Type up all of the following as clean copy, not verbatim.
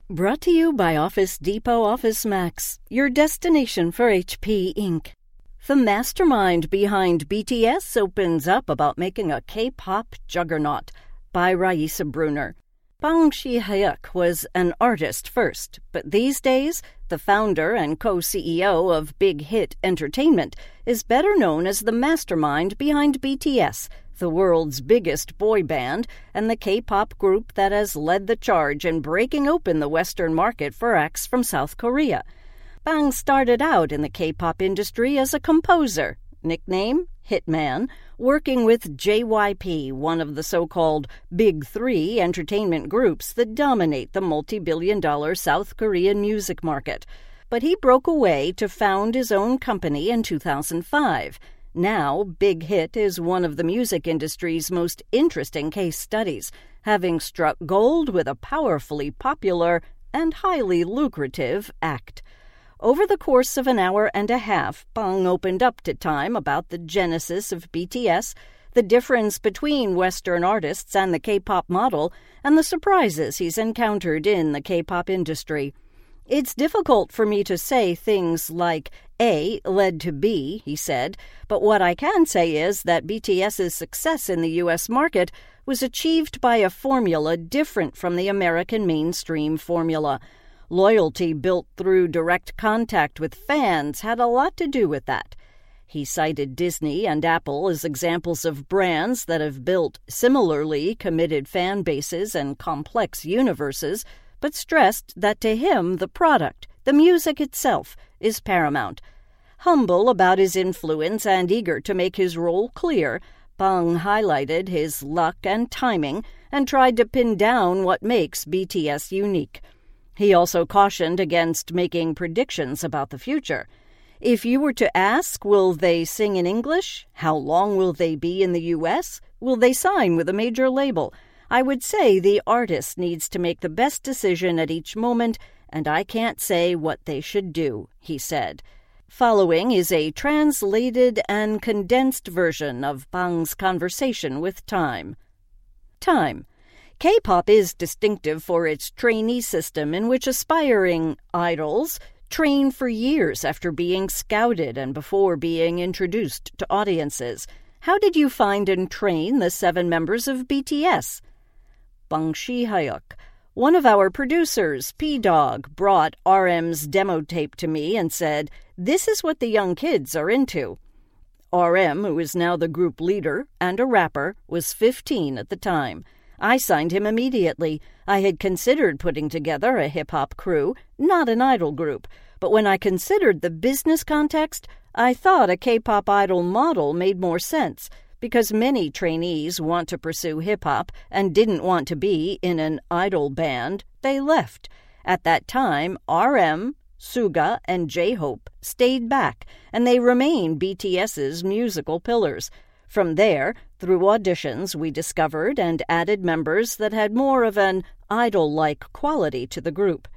Brought to you by Office Depot Office Max, your destination for HP Inc. The mastermind behind BTS opens up about making a K-pop juggernaut by Raisa Bruner. Bang Si-hyuk was an artist first, but these days, the founder and co-CEO of Big Hit Entertainment is better known as the mastermind behind BTS, the world's biggest boy band and the K-pop group that has led the charge in breaking open the Western market for acts from South Korea. Bang started out in the K-pop industry as a composer, nickname Hitman, working with JYP, one of the so-called Big Three entertainment groups that dominate the multi-billion-dollar South Korean music market. But he broke away to found his own company in 2005. Now, Big Hit is one of the music industry's most interesting case studies, having struck gold with a powerfully popular and highly lucrative act. Over the course of an hour and a half, Bang opened up to Time about the genesis of BTS, the difference between Western artists and the K-pop model, and the surprises he's encountered in the K-pop industry. It's difficult for me to say things like A led to B, he said, but what I can say is that BTS's success in the U.S. market was achieved by a formula different from the American mainstream formula. Loyalty built through direct contact with fans had a lot to do with that. He cited Disney and Apple as examples of brands that have built similarly committed fan bases and complex universes, but stressed that to him the product, the music itself, is paramount. Humble about his influence and eager to make his role clear, Bang highlighted his luck and timing and tried to pin down what makes BTS unique. He also cautioned against making predictions about the future. If you were to ask, will they sing in English? How long will they be in the U.S.? Will they sign with a major label? I would say the artist needs to make the best decision at each moment, and I can't say what they should do, he said. Following is a translated and condensed version of Bang's conversation with Time. Time. K-pop is distinctive for its trainee system in which aspiring idols train for years after being scouted and before being introduced to audiences. How did you find and train the 7 members of BTS? Bang Si-hyuk. One of our producers, P-Dog, brought RM's demo tape to me and said, "This is what the young kids are into." RM, who is now the group leader and a rapper, was 15 at the time. I signed him immediately. I had considered putting together a hip-hop crew, not an idol group, but when I considered the business context, I thought a K-pop idol model made more sense, because many trainees want to pursue hip-hop and didn't want to be in an idol band. They left. At that time, RM, Suga, and J-Hope stayed back, and they remain BTS's musical pillars. From there, through auditions, we discovered and added members that had more of an idol-like quality to the group.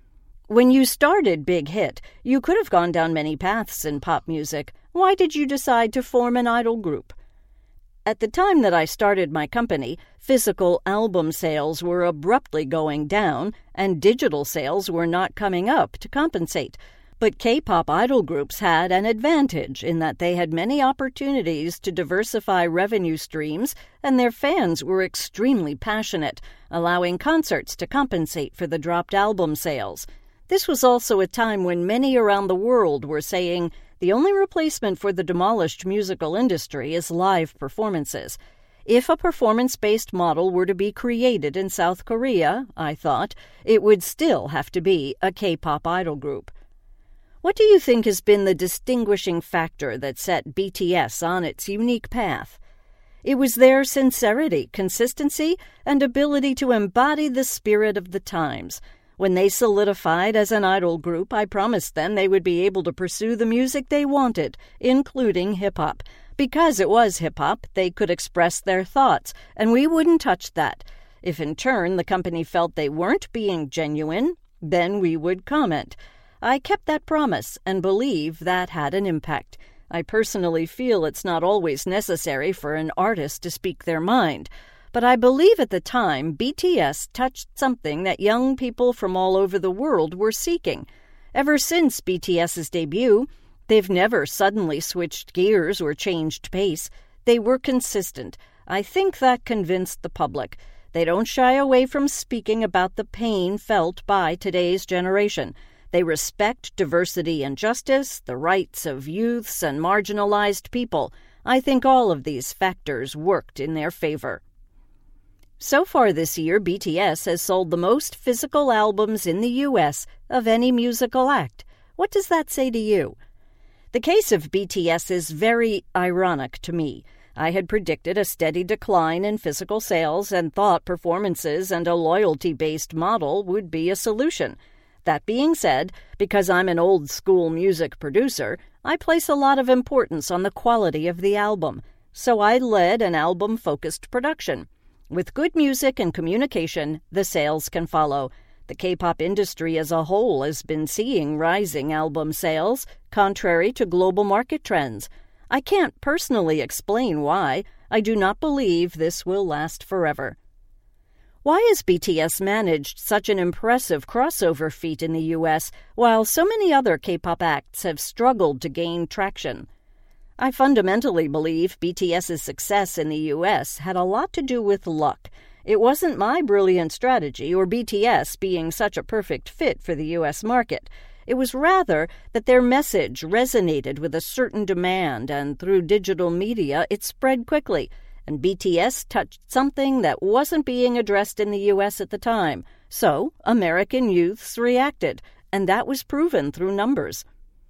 When you started Big Hit, you could have gone down many paths in pop music. Why did you decide to form an idol group? At the time that I started my company, physical album sales were abruptly going down, and digital sales were not coming up to compensate. But K-pop idol groups had an advantage in that they had many opportunities to diversify revenue streams, and their fans were extremely passionate, allowing concerts to compensate for the dropped album sales. This was also a time when many around the world were saying, the only replacement for the demolished musical industry is live performances. If a performance-based model were to be created in South Korea, I thought, it would still have to be a K-pop idol group. What do you think has been the distinguishing factor that set BTS on its unique path? It was their sincerity, consistency, and ability to embody the spirit of the times. When they solidified as an idol group, I promised them they would be able to pursue the music they wanted, including hip-hop. Because it was hip-hop, they could express their thoughts, and we wouldn't touch that. If in turn the company felt they weren't being genuine, then we would comment. I kept that promise and believe that had an impact. I personally feel it's not always necessary for an artist to speak their mind. but I believe at the time BTS touched something that young people from all over the world were seeking. Ever since BTS's debut, they've never suddenly switched gears or changed pace. They were consistent. I think that convinced the public. They don't shy away from speaking about the pain felt by today's generation. They respect diversity and justice, the rights of youths and marginalized people. I think all of these factors worked in their favor. So far this year, BTS has sold the most physical albums in the U.S. of any musical act. What does that say to you? The case of BTS is very ironic to me. I had predicted a steady decline in physical sales and thought performances and a loyalty-based model would be a solution. That being said, because I'm an old-school music producer, I place a lot of importance on the quality of the album. So I led an album-focused production. With good music and communication, the sales can follow. The K-pop industry as a whole has been seeing rising album sales, contrary to global market trends. I can't personally explain why. I do not believe this will last forever. Why has BTS managed such an impressive crossover feat in the U.S., while so many other K-pop acts have struggled to gain traction? I fundamentally believe BTS's success in the U.S. had a lot to do with luck. It wasn't my brilliant strategy or BTS being such a perfect fit for the U.S. market. It was rather that their message resonated with a certain demand, and through digital media it spread quickly, and BTS touched something that wasn't being addressed in the U.S. at the time. So American youths reacted, and that was proven through numbers.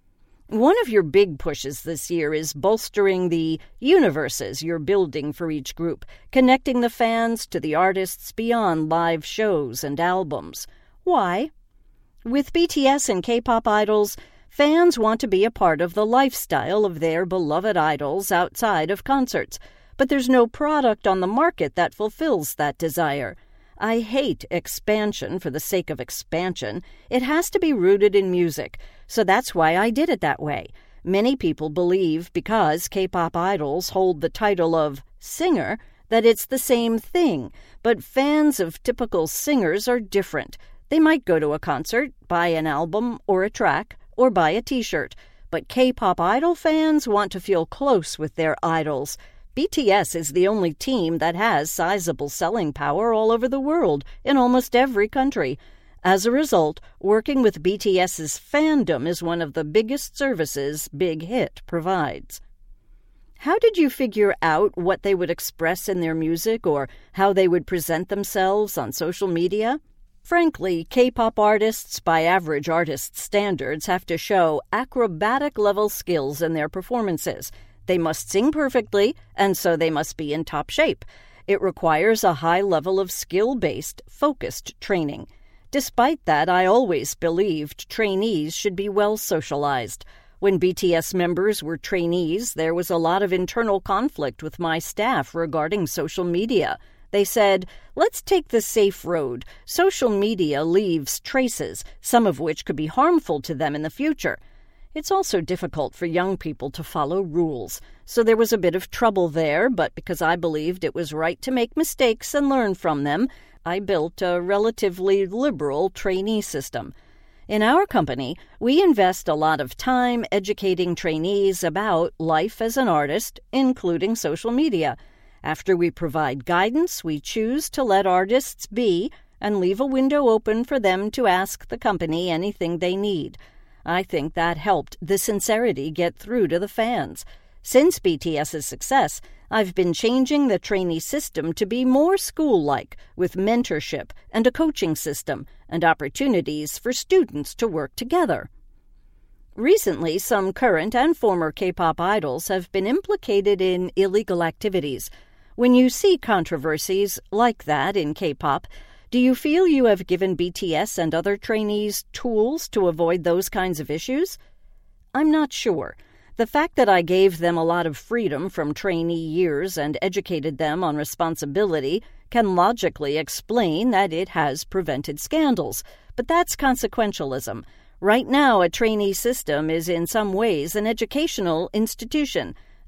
One of your big pushes this year is bolstering the universes you're building for each group, connecting the fans to the artists beyond live shows and albums. Why? With BTS and K-pop idols, fans want to be a part of the lifestyle of their beloved idols outside of concerts, but there's no product on the market that fulfills that desire. I hate expansion for the sake of expansion. It has to be rooted in music, so that's why I did it that way. Many people believe because K-pop idols hold the title of singer that it's the same thing, but fans of typical singers are different. They might go to a concert, buy an album or a track, or buy a t-shirt, but K-pop idol fans want to feel close with their idols. BTS is the only team that has sizable selling power all over the world, in almost every country. As a result, working with BTS's fandom is one of the biggest services Big Hit provides. How did you figure out what they would express in their music or how they would present themselves on social media? Frankly, K-pop artists, by average artist standards, have to show acrobatic-level skills in their performances. They must sing perfectly, and so they must be in top shape. It requires a high level of skill-based, focused training. Despite that, I always believed trainees should be well socialized. When BTS members were trainees, there was a lot of internal conflict with my staff regarding social media. They said, let's take the safe road. Social media leaves traces, some of which could be harmful to them in the future. It's also difficult for young people to follow rules, so there was a bit of trouble there, but because I believed it was right to make mistakes and learn from them, I built a relatively liberal trainee system. In our company, we invest a lot of time educating trainees about life as an artist, including social media. After we provide guidance, we choose to let artists be and leave a window open for them to ask the company anything they need. I think that helped the sincerity get through to the fans. Since BTS's success, I've been changing the trainee system to be more school-like, with mentorship and a coaching system and opportunities for students to work together. Recently, some current and former K-pop idols have been implicated in illegal activities. When you see controversies like that in K-pop, do you feel you have given BTS and other trainees tools to avoid those kinds of issues? I'm not sure. The fact that I gave them a lot of freedom from trainee years and educated them on responsibility can logically explain that it has prevented scandals, but that's consequentialism. Right now, a trainee system is in some ways an educational institution.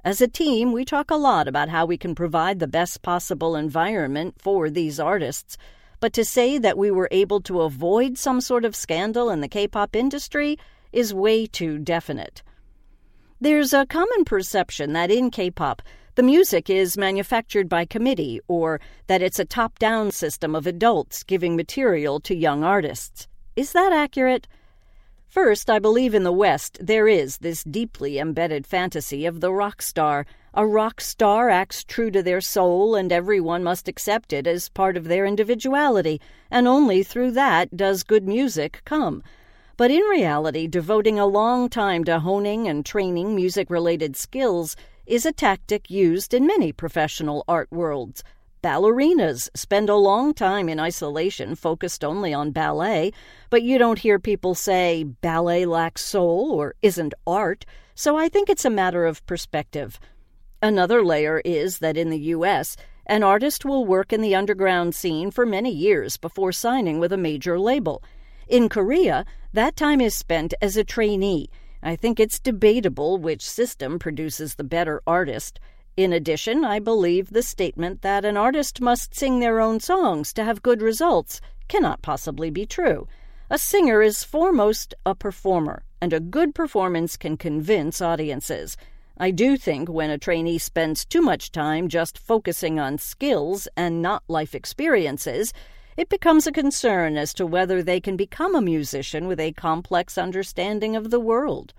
As a team, we talk a lot about how we can provide the best possible environment for these artists, but to say that we were able to avoid some sort of scandal in the K-pop industry is way too definite. There's a common perception that in K-pop, the music is manufactured by committee, or that it's a top-down system of adults giving material to young artists. Is that accurate? First, I believe in the West there is this deeply embedded fantasy of the rock star. A rock star acts true to their soul, and everyone must accept it as part of their individuality, and only through that does good music come. But in reality, devoting a long time to honing and training music-related skills is a tactic used in many professional art worlds. Ballerinas spend a long time in isolation focused only on ballet, but you don't hear people say ballet lacks soul or isn't art, so I think it's a matter of perspective. Another layer is that in the U.S., an artist will work in the underground scene for many years before signing with a major label. In Korea, that time is spent as a trainee. I think it's debatable which system produces the better artist. In addition, I believe the statement that an artist must sing their own songs to have good results cannot possibly be true. A singer is foremost a performer, and a good performance can convince audiences. I do think when a trainee spends too much time just focusing on skills and not life experiences, it becomes a concern as to whether they can become a musician with a complex understanding of the world.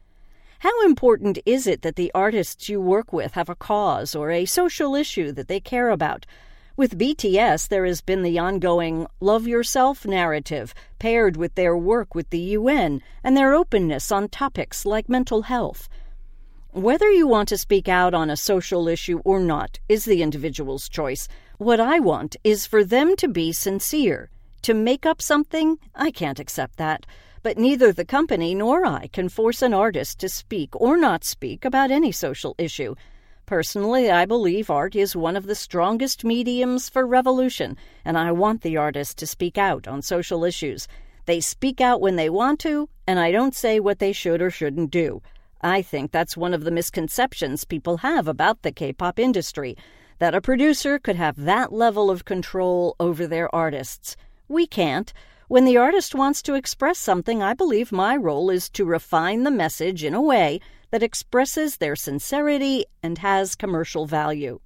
How important is it that the artists you work with have a cause or a social issue that they care about? With BTS, there has been the ongoing Love Yourself narrative, paired with their work with the UN and their openness on topics like mental health. Whether you want to speak out on a social issue or not is the individual's choice. What I want is for them to be sincere. To make up something, I can't accept that. But neither the company nor I can force an artist to speak or not speak about any social issue. Personally, I believe art is one of the strongest mediums for revolution, and I want the artist to speak out on social issues. They speak out when they want to, and I don't say what they should or shouldn't do. I think that's one of the misconceptions people have about the K-pop industry, that a producer could have that level of control over their artists. We can't. When the artist wants to express something, I believe my role is to refine the message in a way that expresses their sincerity and has commercial value.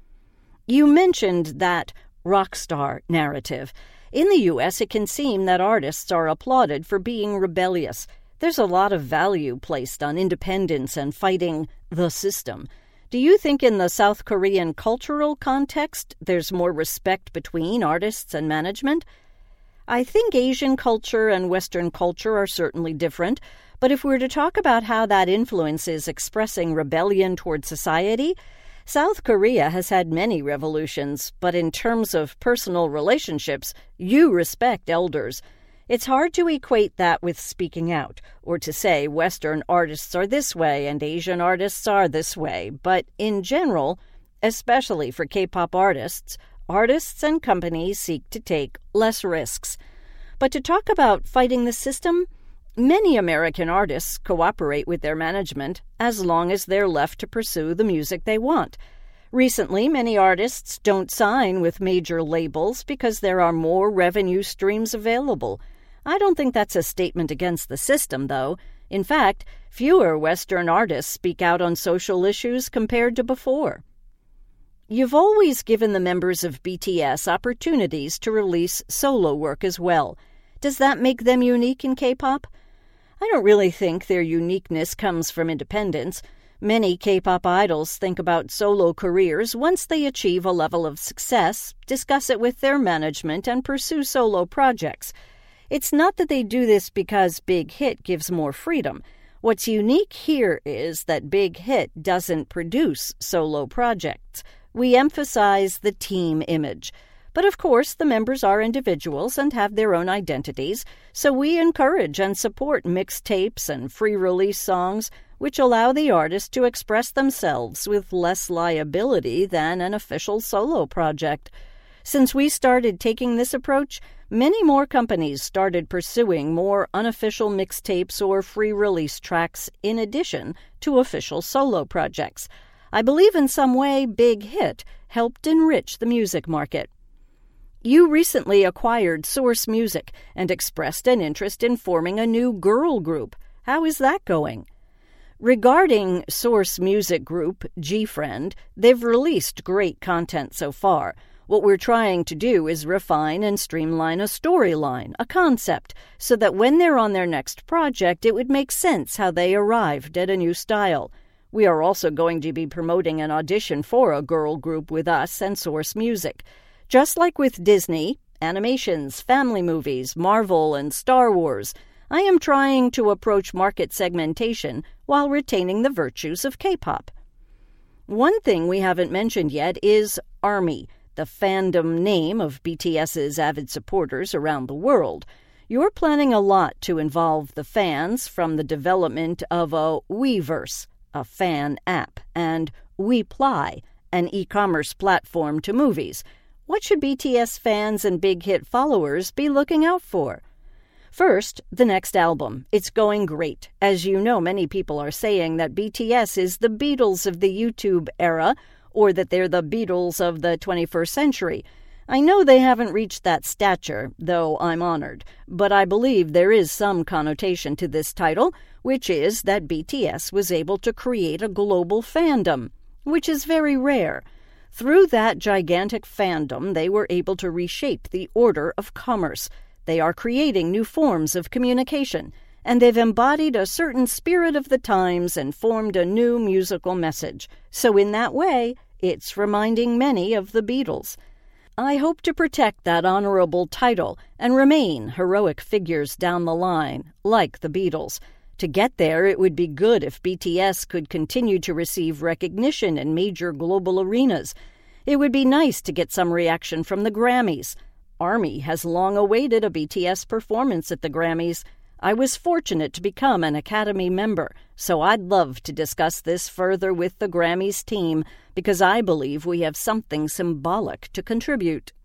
You mentioned that rock star narrative. In the U.S., it can seem that artists are applauded for being rebellious. There's a lot of value placed on independence and fighting the system. Do you think in the South Korean cultural context there's more respect between artists and management? I think Asian culture and Western culture are certainly different, but if we're to talk about how that influences expressing rebellion toward society, South Korea has had many revolutions, but in terms of personal relationships, you respect elders. It's hard to equate that with speaking out, or to say Western artists are this way and Asian artists are this way, but in general, especially for K-pop artists and companies seek to take less risks. But to talk about fighting the system, many American artists cooperate with their management as long as they're left to pursue the music they want. Recently, many artists don't sign with major labels because there are more revenue streams available. I don't think that's a statement against the system, though. In fact, fewer Western artists speak out on social issues compared to before. You've always given the members of BTS opportunities to release solo work as well. Does that make them unique in K-pop? I don't really think their uniqueness comes from independence. Many K-pop idols think about solo careers once they achieve a level of success, discuss it with their management, and pursue solo projects. It's not that they do this because Big Hit gives more freedom. What's unique here is that Big Hit doesn't produce solo projects. We emphasize the team image. But of course, the members are individuals and have their own identities, so we encourage and support mixtapes and free-release songs, which allow the artist to express themselves with less liability than an official solo project. Since we started taking this approach, many more companies started pursuing more unofficial mixtapes or free-release tracks in addition to official solo projects. I believe in some way Big Hit helped enrich the music market. You recently acquired Source Music and expressed an interest in forming a new girl group. How is that going? Regarding Source Music Group, GFriend, they've released great content so far. What we're trying to do is refine and streamline a storyline, a concept, so that when they're on their next project, it would make sense how they arrived at a new style. We are also going to be promoting an audition for a girl group with us and Source Music. Just like with Disney, animations, family movies, Marvel, and Star Wars, I am trying to approach market segmentation while retaining the virtues of K-pop. One thing we haven't mentioned yet is ARMY, the fandom name of BTS's avid supporters around the world. You're planning a lot to involve the fans, from the development of a Weverse, a fan app, and Weply, an e-commerce platform to movies. What should BTS fans and Big Hit followers be looking out for? First, the next album. It's going great. As you know, many people are saying that BTS is the Beatles of the YouTube era, or that they're the Beatles of the 21st century. I know they haven't reached that stature, though I'm honored, but I believe there is some connotation to this title, which is that BTS was able to create a global fandom, which is very rare. Through that gigantic fandom, they were able to reshape the order of commerce. They are creating new forms of communication, and they've embodied a certain spirit of the times and formed a new musical message. So in that way, it's reminding many of the Beatles. I hope to protect that honorable title and remain heroic figures down the line, like the Beatles. To get there, it would be good if BTS could continue to receive recognition in major global arenas. It would be nice to get some reaction from the Grammys. ARMY has long awaited a BTS performance at the Grammys. I was fortunate to become an Academy member, so I'd love to discuss this further with the Grammys team because I believe we have something symbolic to contribute.